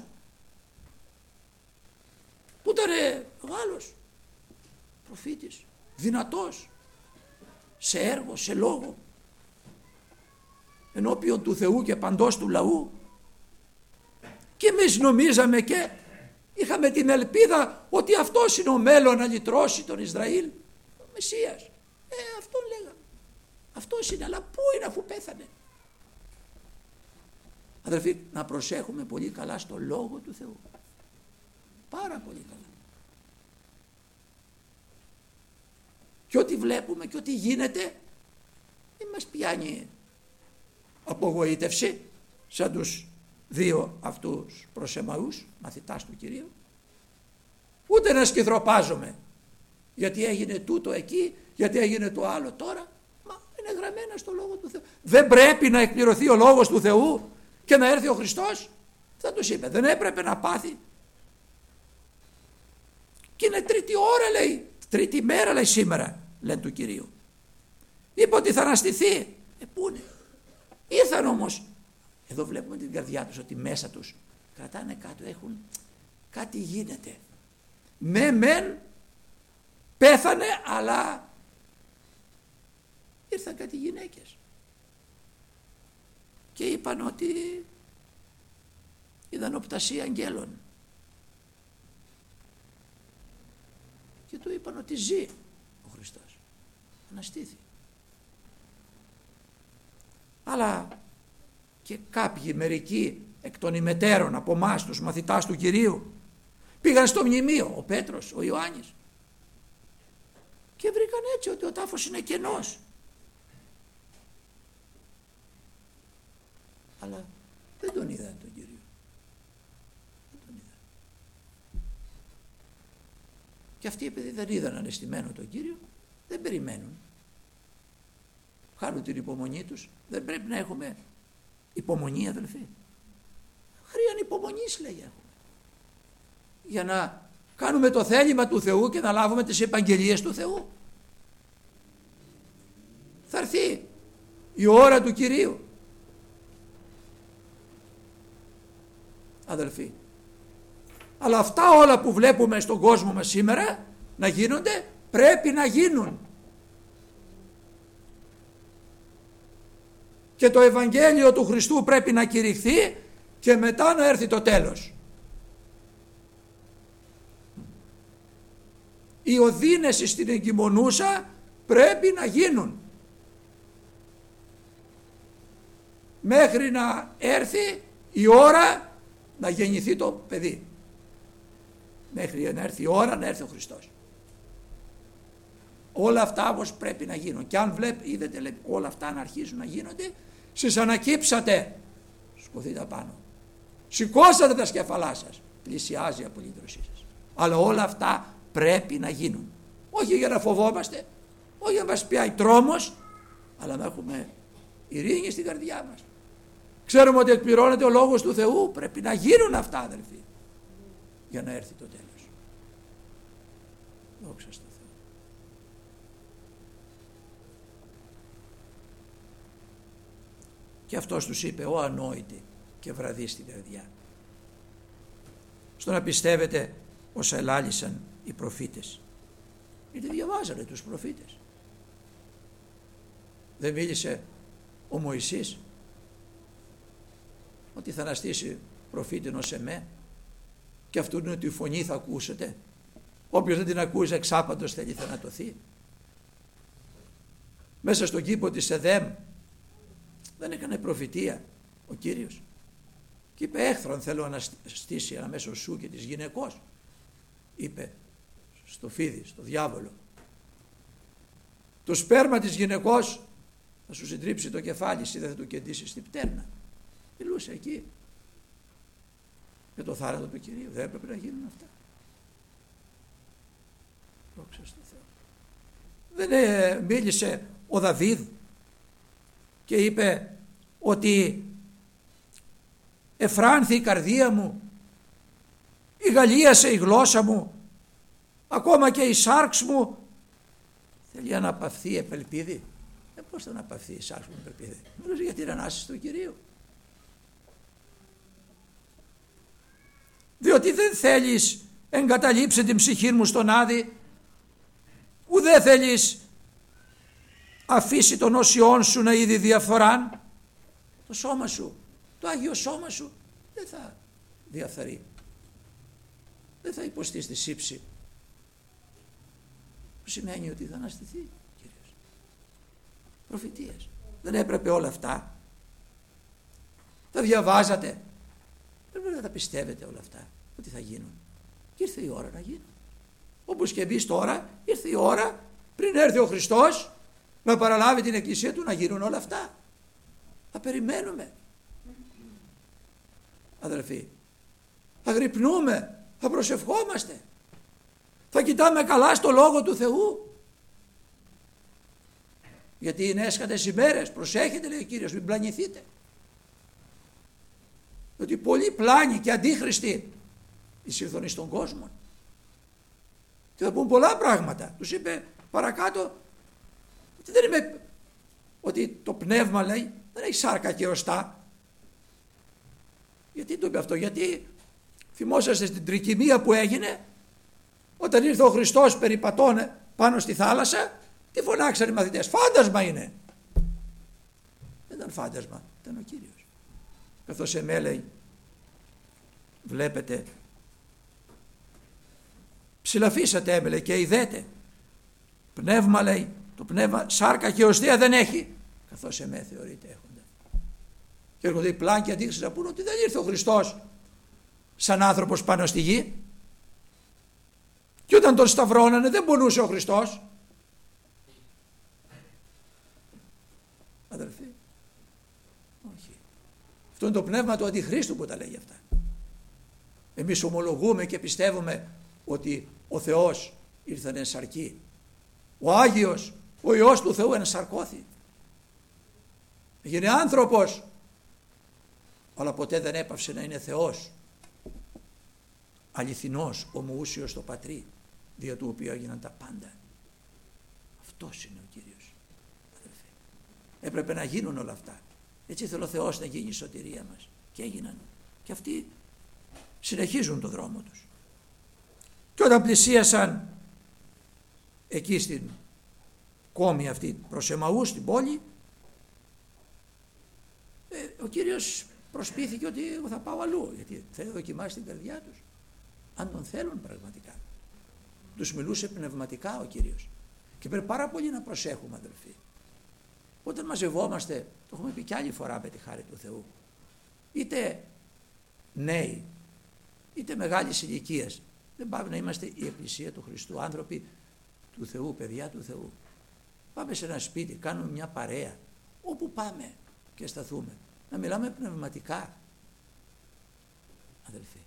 Που ήταν μεγάλος προφήτης, δυνατός σε έργο, σε λόγο, ενώπιον του Θεού και παντός του λαού. Και εμείς νομίζαμε και είχαμε την ελπίδα ότι αυτός είναι ο μέλλον να λυτρώσει τον Ισραήλ, ο Μεσσίας. Αυτόν λέγαμε. Αυτός είναι, αλλά πού είναι αφού πέθανε? Αδελφοί, να προσέχουμε πολύ καλά στο Λόγο του Θεού. Πάρα πολύ καλά. Και ό,τι βλέπουμε και ό,τι γίνεται, δεν μας πιάνει απογοήτευση σαν τους δύο αυτούς προσεμαούς μαθητάς του Κυρίου. Ούτε να σκυθροπάζουμε γιατί έγινε τούτο εκεί, γιατί έγινε το άλλο τώρα. Μα είναι γραμμένα στο Λόγο του Θεού. Δεν πρέπει να εκπληρωθεί ο Λόγος του Θεού και να έρθει ο Χριστός? Θα τους είπε, δεν έπρεπε να πάθει? Και είναι τρίτη ώρα, λέει, τρίτη μέρα, λέει, σήμερα, λένε του Κυρίου. Είπε ότι θα αναστηθεί. Πού είναι? Ήρθαν όμως. Εδώ βλέπουμε την καρδιά τους, ότι μέσα τους κρατάνε κάτω, έχουν κάτι γίνεται. Μεν πέθανε, αλλά ήρθαν κάτι γυναίκες και είπαν ότι είδαν οπτασία αγγέλων και του είπαν ότι ζει ο Χριστός, αναστήθη. Αλλά και κάποιοι, μερικοί εκ των ημετέρων από εμάς τους μαθητάς του Κυρίου, πήγαν στο μνημείο, ο Πέτρος, ο Ιωάννης, και βρήκαν έτσι ότι ο τάφος είναι κενός. Αλλά δεν τον είδαν τον Κύριο. Δεν τον είδαν. Και αυτοί, επειδή δεν είδαν ανεστημένο τον Κύριο, δεν περιμένουν. Χάνουν την υπομονή τους. Δεν πρέπει να έχουμε υπομονή, αδελφοί? Χρειαν υπομονής, λέει, έχουμε, για να κάνουμε το θέλημα του Θεού και να λάβουμε τις επαγγελίες του Θεού. Θα έρθει η ώρα του Κυρίου. Αδελφοί, αλλά αυτά όλα που βλέπουμε στον κόσμο μας σήμερα να γίνονται, πρέπει να γίνουν. Και το Ευαγγέλιο του Χριστού πρέπει να κηρυχθεί και μετά να έρθει το τέλος. Οι οδύνες στην εγκυμονούσα πρέπει να γίνουν μέχρι να έρθει η ώρα να γεννηθεί το παιδί. Μέχρι να έρθει η ώρα να έρθει ο Χριστός. Όλα αυτά όμως πρέπει να γίνουν. Και αν είδετε όλα αυτά να αρχίζουν να γίνονται, σας ανακύψατε, σκοθείτε απάνω. Σηκώσατε τα σκεφαλά σας. Πλησιάζει η απολύτρωσή σας. Αλλά όλα αυτά πρέπει να γίνουν. Όχι για να φοβόμαστε, όχι για να μας πιάει τρόμος, αλλά να έχουμε ειρήνη στην καρδιά μας. Ξέρουμε ότι εκπληρώνεται ο Λόγος του Θεού. Πρέπει να γίνουν αυτά, αδελφοί, για να έρθει το τέλος. Δόξα στο Θεό. Και αυτός τους είπε, «Ω ανόητοι και βραδύ στην καρδιά». Στο να πιστεύετε όσα ελάλησαν οι προφήτες. Γιατί διαβάζανε τους προφήτες. Δεν μίλησε ο Μωυσής ότι θα αναστήσει προφήτην ως εμέ, και αυτού είναι ότι η φωνή θα ακούσετε. Όποιος δεν την ακούσει εξάπαντος θέλει θανατωθεί. Μέσα στον κήπο της Εδέμ δεν έκανε προφητεία ο Κύριος και είπε, «Έχθρον θέλω να στήσει αναμέσω σου και της γυναικός», είπε στο φίδι, στο διάβολο. «Το σπέρμα της γυναικός θα σου συντρίψει το κεφάλι, εσύ δεν θα το κεντήσεις στην πτέρνα». Μιλούσε εκεί για το θάνατο του Κυρίου. Δεν έπρεπε να γίνουν αυτά. Δόξα στο Θεό. Δεν μίλησε ο Δαβίδ και είπε ότι «Εφράνθη η καρδία μου, ηγαλίασε η γλώσσα μου, ακόμα και η σάρξ μου θέλει να αναπαυθεί επελπίδη». Πώς θα αναπαυθεί η σάρξ μου επελπίδη? Μιλούσε για την Ανάσταση του Κυρίου. Διότι δεν θέλεις εγκαταλείψε την ψυχή μου στον Άδη, ουδέ θέλεις αφήσει τον όσιόν σου να είδει διαφθοράν. Το σώμα σου, το Άγιο σώμα σου δεν θα διαφθαρεί, δεν θα υποστεί στη σύψη, που σημαίνει ότι θα αναστηθεί Κύριος. Προφητείες. Δεν έπρεπε όλα αυτά? Τα διαβάζατε? Δεν πρέπει να τα πιστεύετε όλα αυτά ότι θα γίνουν. Και ήρθε η ώρα να γίνουν. Όπως και εμείς τώρα ήρθε η ώρα, πριν έρθει ο Χριστός να παραλάβει την εκκλησία του, να γίνουν όλα αυτά. Θα περιμένουμε, αδελφοί, θα γρυπνούμε, θα προσευχόμαστε, θα κοιτάμε καλά στο Λόγο του Θεού, γιατί είναι έσχατες ημέρες. Προσέχετε, λέει ο Κύριος, μην πλανηθείτε, ότι πολλοί πλάνοι και αντίχριστοι εισήλθον στον κόσμο και θα πούν πολλά πράγματα. Τους είπε παρακάτω ότι δεν είμαι, ότι το πνεύμα, λέει, δεν έχει σάρκα και οστά. Γιατί το είπε αυτό? Γιατί θυμόσαστε στην τρικυμία που έγινε όταν ήρθε ο Χριστός περιπατώνε πάνω στη θάλασσα, τι φωνάξαν οι μαθητές? Φάντασμα είναι. Δεν ήταν φάντασμα, ήταν ο Κύριος. Καθώς εμέ, λέει, βλέπετε, ψηλαφίσατε έμελε και ειδέτε. Πνεύμα, λέει, το πνεύμα σάρκα και οστία δεν έχει, καθώς εμέ θεωρείται έχοντα. Και έρχονται οι πλάνοι και αντίχριστοι να πούνε ότι δεν ήρθε ο Χριστός σαν άνθρωπος πάνω στη γη. Και όταν τον σταυρώνανε δεν πονούσε ο Χριστός. Αδελφοί, όχι. Αυτό είναι το πνεύμα του αντιχρίστου που τα λέγει αυτά. Εμείς ομολογούμε και πιστεύουμε ότι ο Θεός ήρθε εν σαρκή. Ο Άγιος, ο Υιός του Θεού ενσαρκώθη. Έγινε άνθρωπος, αλλά ποτέ δεν έπαυσε να είναι Θεός. αληθινός, ομοούσιος στο Πατρί, δια του οποίου έγιναν τα πάντα. Αυτός είναι ο Κύριος, αδελφοί. Έπρεπε να γίνουν όλα αυτά. Έτσι θέλω ο Θεός να γίνει η σωτηρία μας. Και έγιναν. Και αυτοί συνεχίζουν το δρόμο τους. Και όταν πλησίασαν εκεί στην κόμη αυτή προς Εμαού, στην πόλη, ο Κύριος προσποιήθηκε ότι εγώ θα πάω αλλού, γιατί θέλει να δοκιμάσει την καρδιά τους, αν τον θέλουν πραγματικά. Τους μιλούσε πνευματικά ο Κύριος. Και πρέπει πάρα πολύ να προσέχουμε, αδελφοί. Όταν μαζευόμαστε, το έχουμε πει κι άλλη φορά με τη χάρη του Θεού, είτε νέοι, είτε μεγάλης ηλικίας, δεν πάμε να είμαστε η Εκκλησία του Χριστού, άνθρωποι του Θεού, παιδιά του Θεού. Πάμε σε ένα σπίτι, κάνουμε μια παρέα, όπου πάμε και σταθούμε, να μιλάμε πνευματικά, αδελφοί.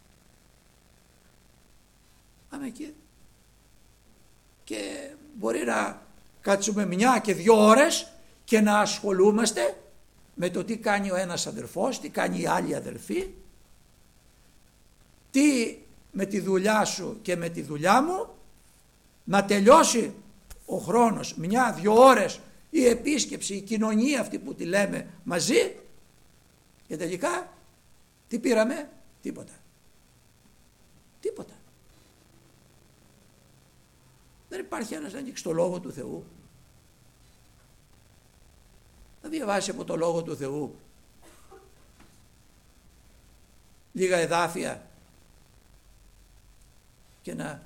Πάμε εκεί και μπορεί να κάτσουμε 1 και 2 ώρες και να ασχολούμαστε με το τι κάνει ο ένας αδερφός, τι κάνει η άλλη αδερφή, τι με τη δουλειά σου και με τη δουλειά μου, να τελειώσει ο χρόνος, 1-2 ώρες η επίσκεψη, η κοινωνία αυτή που τη λέμε μαζί, και τελικά τι πήραμε? Τίποτα. Δεν υπάρχει ένας να ανοίξει το Λόγο του Θεού, να διαβάσει από το Λόγο του Θεού λίγα εδάφια και να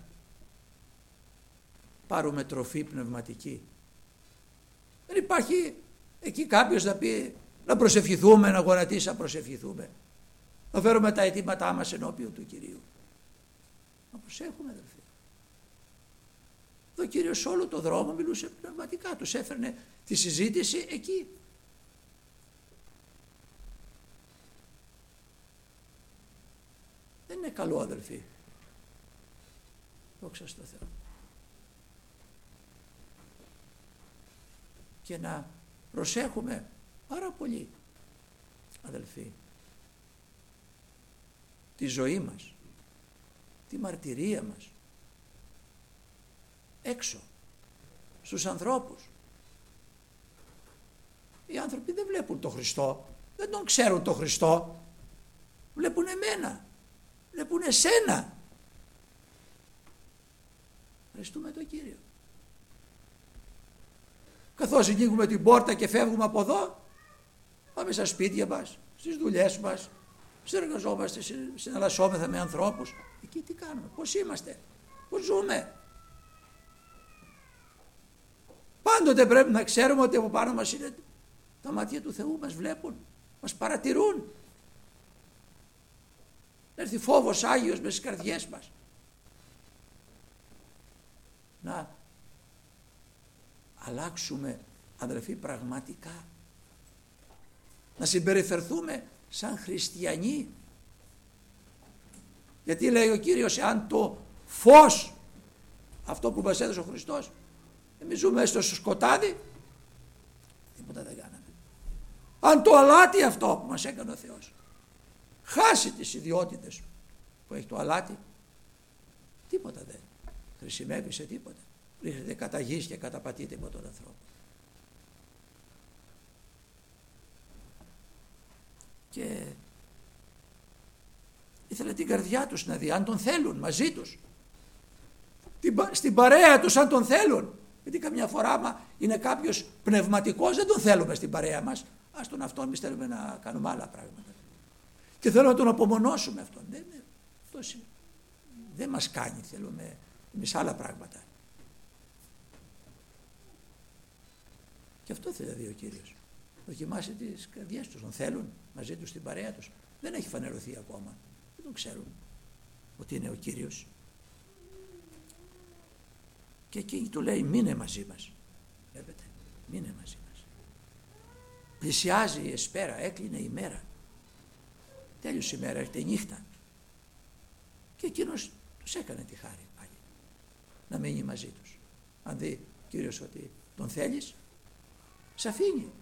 πάρουμε τροφή πνευματική. Δεν υπάρχει εκεί κάποιος να πει να προσευχηθούμε, να γονατίσει να προσευχηθούμε, να φέρουμε τα αιτήματά μας ενώπιον του Κυρίου. Να προσέχουμε, αδελφοί. Ο Κύριος όλο το δρόμο μιλούσε πνευματικά, τους έφερνε τη συζήτηση εκεί. Δεν είναι καλό, αδελφοί. Δόξα στο Θεό. Και να προσέχουμε πάρα πολύ, αδελφοί, τη ζωή μας, τη μαρτυρία μας, έξω, στους ανθρώπους. Οι άνθρωποι δεν βλέπουν τον Χριστό, δεν τον ξέρουν τον Χριστό, βλέπουν εμένα, βλέπουν εσένα. Ευχαριστούμε τον Κύριο. Καθώς ανοίγουμε την πόρτα και φεύγουμε από εδώ, πάμε στα σπίτια μας, στις δουλειές μας, συνεργαζόμαστε, συναλλασσόμεθα με ανθρώπους. Εκεί τι κάνουμε, πώς είμαστε, πώς ζούμε. Πάντοτε πρέπει να ξέρουμε ότι από πάνω μας είναι τα μάτια του Θεού, μας βλέπουν, μας παρατηρούν. Έρθει φόβος Άγιος μες στις καρδιές μας. Να αλλάξουμε, αδελφοί, πραγματικά. Να συμπεριφερθούμε σαν χριστιανοί. Γιατί λέει ο Κύριος, αν το φως αυτό που μας έδωσε ο Χριστός, εμείς ζούμε στο σκοτάδι, τίποτα δεν κάναμε. Αν το αλάτι αυτό που μας έκανε ο Θεός χάσει τις ιδιότητες που έχει το αλάτι, τίποτα δεν χρησιμεύει σε τίποτα. Ρίχνεται κατά γης και καταπατείται από τον ανθρώπο. Και ήθελε την καρδιά τους να δει, αν τον θέλουν μαζί τους, στην παρέα τους, αν τον θέλουν. Γιατί καμιά φορά άμα είναι κάποιος πνευματικός, δεν τον θέλουμε στην παρέα μας. Ας τον αυτόν, εμείς θέλουμε να κάνουμε άλλα πράγματα. Και θέλουμε να τον απομονώσουμε αυτόν. Δεν μας κάνει, θέλουμε εμείς άλλα πράγματα. Και αυτό θέλει να δει ο Κύριος. Δοκιμάσει τις καρδιές τους, τον θέλουν μαζί τους στην παρέα τους. Δεν έχει φανερωθεί ακόμα. Δεν τον ξέρουν ότι είναι ο Κύριος. Και εκεί του λέει, μείνε μαζί μας. Βλέπετε, μείνε μαζί μας. Πλησιάζει η εσπέρα, έκλεινε η μέρα. Τέλειωσε η μέρα, έρχεται η νύχτα. Και εκείνος τους έκανε τη χάρη πάλι να μείνει μαζί τους. Αν δει ο Κύριος ότι τον θέλεις, σ' αφήνει.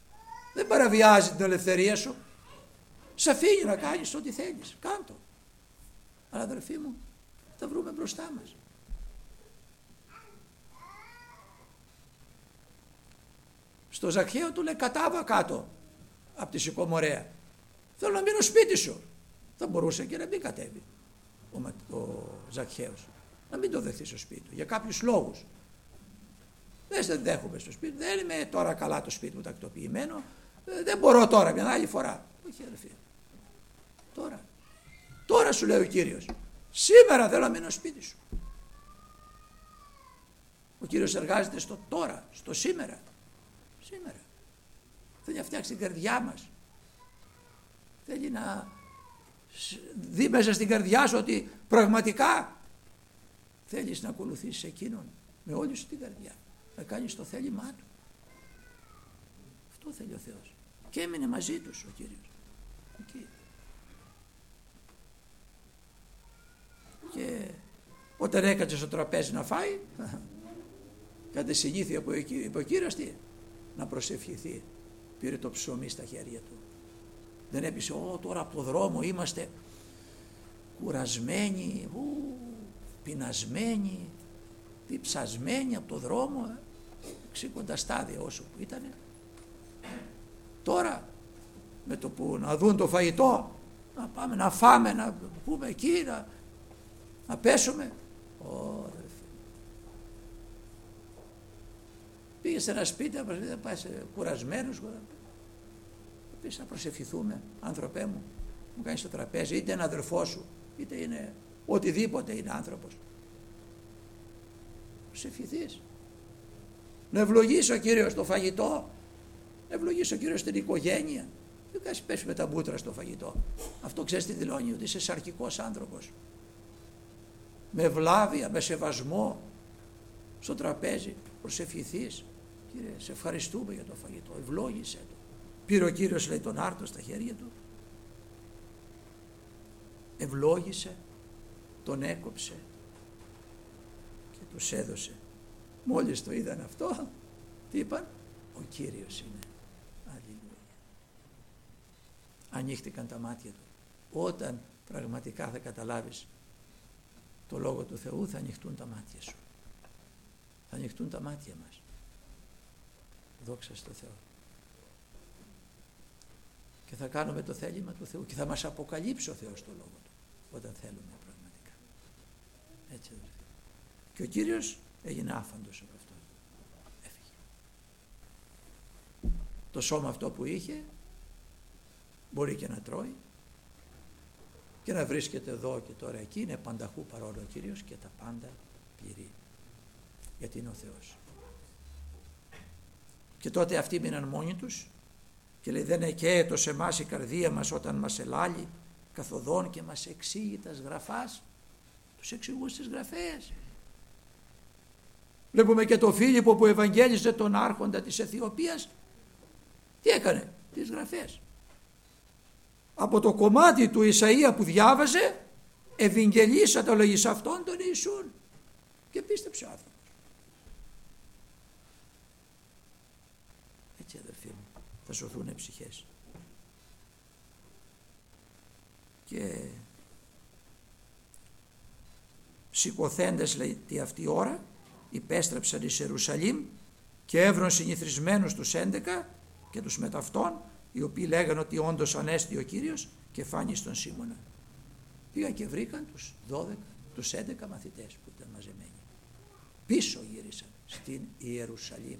Δεν παραβιάζει την ελευθερία σου. Σ' αφήνει να κάνεις ό,τι θέλεις. Κάντο. Αλλά αδερφοί μου, τα βρούμε μπροστά μας. Στο Ζακχαίο του λέει κατάβα κάτω από τη σικομορέα. Θέλω να μείνω σπίτι σου. Θα μπορούσε και να μην κατέβει ο Ζακχαίος. Να μην το δεχθεί στο σπίτι του για κάποιους λόγους. Δεν δέχομαι στο σπίτι, δεν είμαι τώρα καλά το σπίτι μου τακτοποιημένο, δεν μπορώ τώρα, μια άλλη φορά. Όχι αδερφοί. Τώρα σου λέει ο Κύριος, σήμερα θέλω να μείνω σπίτι σου. Ο Κύριος εργάζεται στο τώρα, στο σήμερα. Θέλει να φτιάξει την καρδιά μας. Θέλει να δει μέσα στην καρδιά σου ότι πραγματικά θέλεις να ακολουθήσεις εκείνον με όλη σου την καρδιά, να κάνεις το θέλημά του. Αυτό θέλει ο Θεός. Και έμεινε μαζί τους ο Κύριος. Εκεί. Και όταν έκατσε στο τραπέζι να φάει, κάτι συνήθεια που είπε ο Κύριος, τι, να προσευχηθεί. Πήρε το ψωμί στα χέρια του. Δεν έπεισε, τώρα από το δρόμο είμαστε κουρασμένοι, πεινασμένοι, διψασμένοι από το δρόμο, ξήκοντα στάδια όσο που ήταν. Τώρα με το που να δουν το φαγητό, να πάμε να φάμε, να πούμε εκεί, να πέσουμε. Πήγε σε ένα σπίτι, να πάει κουρασμένος, πεις να προσευχηθούμε, άνθρωπέ μου, μου κάνεις το τραπέζι, είτε είναι αδερφό σου, είτε είναι οτιδήποτε είναι άνθρωπος. Προσευχηθείς. Να ευλογήσει ο Κύριος το φαγητό, να ευλογήσει ο Κύριος την οικογένεια. Δεν κάνεις πέσει με τα μπούτρα στο φαγητό. Αυτό ξέρεις τι δηλώνει, ότι είσαι σαρκικός άνθρωπος. Με ευλάβεια, με σεβασμό στο τραπέζι, προσευχηθείς. Κύριε, σε ευχαριστούμε για το φαγητό, ευλόγησε το. Πήρε ο Κύριος, λέει, τον άρτο στα χέρια του, ευλόγησε, τον έκοψε και τους έδωσε. Μόλις το είδαν αυτό, τι είπαν, ο Κύριος είναι. Αλληλούια. Ανοίχτηκαν τα μάτια του. Όταν πραγματικά θα καταλάβεις το Λόγο του Θεού, θα ανοιχτούν τα μάτια σου. Θα ανοιχτούν τα μάτια μας. Δόξα στο Θεό. Και θα κάνουμε το θέλημα του Θεού και θα μας αποκαλύψει ο Θεός το Λόγο του όταν θέλουμε πραγματικά. Έτσι αδερφοί. Και ο Κύριος έγινε άφαντος από αυτό. Έφυγε. Το σώμα αυτό που είχε μπορεί και να τρώει και να βρίσκεται εδώ και τώρα εκεί, είναι πανταχού παρόν ο Κύριος και τα πάντα πληρεί. Γιατί είναι ο Θεός. Και τότε αυτοί μείναν μόνοι τους και λέει, δεν εκαίετο σε εμάς η καρδία μας όταν μας ελάλει καθοδόν και μας εξήγει τας γραφάς. Τους εξηγούν στις γραφές. Βλέπουμε και τον Φίλιππο που ευαγγέλιζε τον άρχοντα της Αιθιοπίας. Τι έκανε? Τις γραφές. Από το κομμάτι του Ισαΐα που διάβαζε, ευαγγελίσα το λόγι σε αυτόν τον Ιησούν και πίστεψε ο άνθρωπος. Έτσι αδερφοί μου, θα σωθούν οι ψυχές. Και σηκωθέντες, λέει, τη αυτή ώρα υπέστρεψαν εις Ιερουσαλήμ και έβρον συνηθισμένους τους 11 και τους μεταυτών, οι οποίοι λέγανε ότι όντως ανέστη ο Κύριος και φάνη στον Σίμωνα. Πήγαν και βρήκαν τους 12, τους 11 μαθητές που ήταν μαζεμένοι. Πίσω γύρισαν στην Ιερουσαλήμ.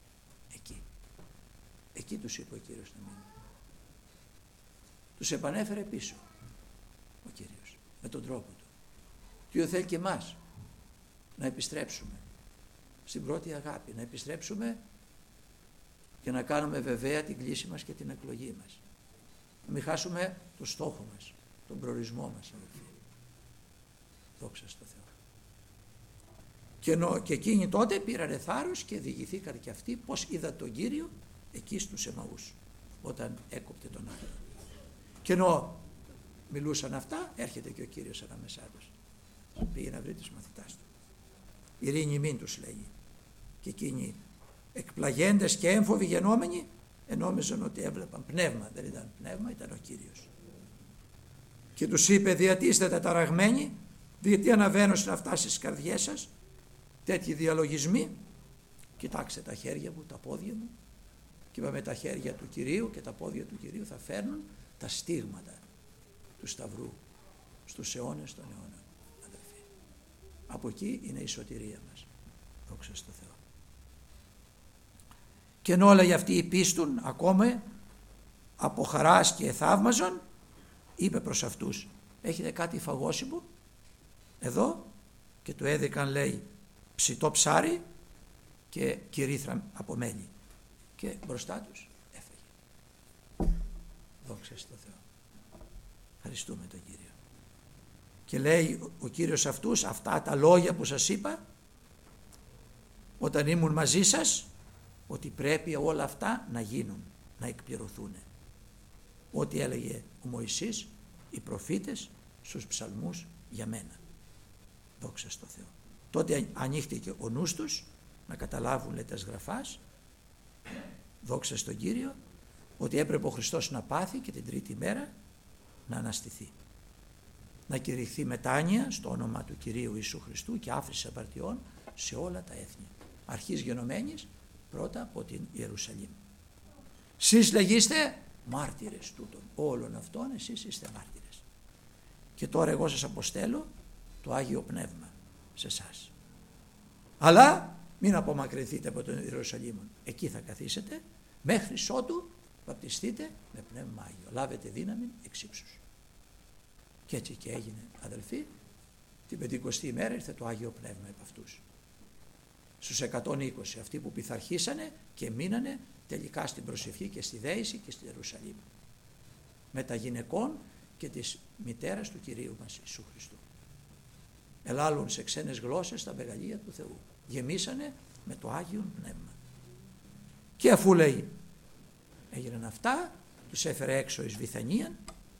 Εκεί τους είπε ο Κύριος να μείνουν. Τους επανέφερε πίσω ο Κύριος με τον τρόπο του. Και θέλει και εμάς να επιστρέψουμε στην πρώτη αγάπη, να επιστρέψουμε και να κάνουμε βεβαία την κλίση μας και την εκλογή μας. Να μην χάσουμε το στόχο μας, τον προορισμό μας, αδελφοί. Δόξα στο Θεό. Και εκείνοι τότε πήρανε θάρρος και διηγηθήκαν και αυτοί πως είδα τον Κύριο εκεί στους Εμαούς όταν έκοπτε τον άλλο. Και ενώ μιλούσαν αυτά, έρχεται και ο Κύριος ανάμεσά τους. Πήγε να βρει τους μαθητάς του. Ειρήνη μην τους λέγει. Και εκείνοι εκπλαγέντες και έμφοβοι γενόμενοι ενόμιζαν ότι έβλεπαν πνεύμα. Δεν ήταν πνεύμα, ήταν ο Κύριος. και τους είπε: γιατί είστε τεταραγμένοι, γιατί αναβαίνω να φτάσει στις καρδιές σας τέτοιοι διαλογισμοί? Κοιτάξτε τα χέρια μου, τα πόδια μου. Και είπαμε, τα χέρια του Κυρίου και τα πόδια του Κυρίου θα φέρνουν τα στίγματα του Σταυρού στους αιώνες των αιώνων, αδελφοί. Από εκεί είναι η σωτηρία μας. Δόξα στο Θεό. Και ενώ όλα για αυτοί πίστουν ακόμα από χαράς και θαύμαζον, είπε προς αυτούς: έχετε κάτι φαγόσιμο εδώ? Και του έδεκαν, λέει, ψητό ψάρι και κυρίθρα από μέλι, και μπροστά τους έφαγε. Δόξα στο Θεό. Ευχαριστούμε τον Κύριο. Και λέει ο Κύριος αυτούς: αυτά τα λόγια που σας είπα όταν ήμουν μαζί σας, ότι πρέπει όλα αυτά να γίνουν, να εκπληρωθούν. Ό,τι έλεγε ο Μωυσής, οι προφήτες στους ψαλμούς για μένα. Δόξα στο Θεό. Τότε ανοίχτηκε ο νους τους να καταλάβουν, λέει, τας γραφάς, δόξα στον Κύριο, ότι έπρεπε ο Χριστός να πάθει και την τρίτη μέρα να αναστηθεί. Να κηρυχθεί μετάνοια στο όνομα του Κυρίου Ιησού Χριστού και άφρηση απαρτιών σε όλα τα έθνη. Αρχής γενομένης πρώτα από την Ιερουσαλήμ. Σεις λεγείστε μάρτυρες τούτων. Όλων αυτών εσείς είστε μάρτυρες. Και τώρα εγώ σας αποστέλω το Άγιο Πνεύμα σε εσάς. Αλλά μην απομακρυνθείτε από τον Ιερουσαλήμ. Εκεί θα καθίσετε μέχρι ότου βαπτιστείτε με Πνεύμα Άγιο. Λάβετε δύναμη εξ ύψους. Και έτσι και έγινε, αδελφοί. Την 50η ημέρα ήρθε το Άγιο Πνεύμα επ' αυτούς. Στους 120 αυτοί που πειθαρχήσανε και μείνανε τελικά στην προσευχή και στη δέηση και στη Ιερουσαλήμ. Με τα γυναικών και της μητέρας του Κυρίου μας Ιησού Χριστού. Ελάλουν σε ξένες γλώσσες τα μεγαλεία του Θεού. Γεμίσανε με το Άγιο Πνεύμα. Και αφού, λέει, έγιναν αυτά, τους έφερε έξω εις Βηθανίαν,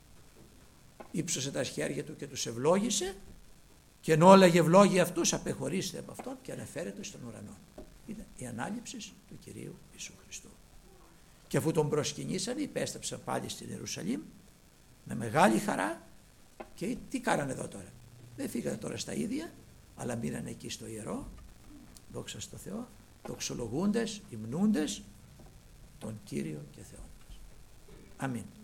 ύψωσε τα χέρια του και τους ευλόγησε, και ενώ έλεγε ευλόγει αυτούς, απεχωρήστε από αυτόν και αναφέρεται στον ουρανό. Είναι η ανάληψη του Κυρίου Ιησού Χριστού. Και αφού τον προσκυνήσανε, υπέστρεψαν πάλι στην Ιερουσαλήμ με μεγάλη χαρά. Και τι κάνανε εδώ τώρα? Δεν φύγανε τώρα στα ίδια, αλλά μείνανε εκεί στο ιερό, δόξα στο Θεό, δοξολογούντες, υμνούντες τον Κύριο και Θεό μας. Αμήν.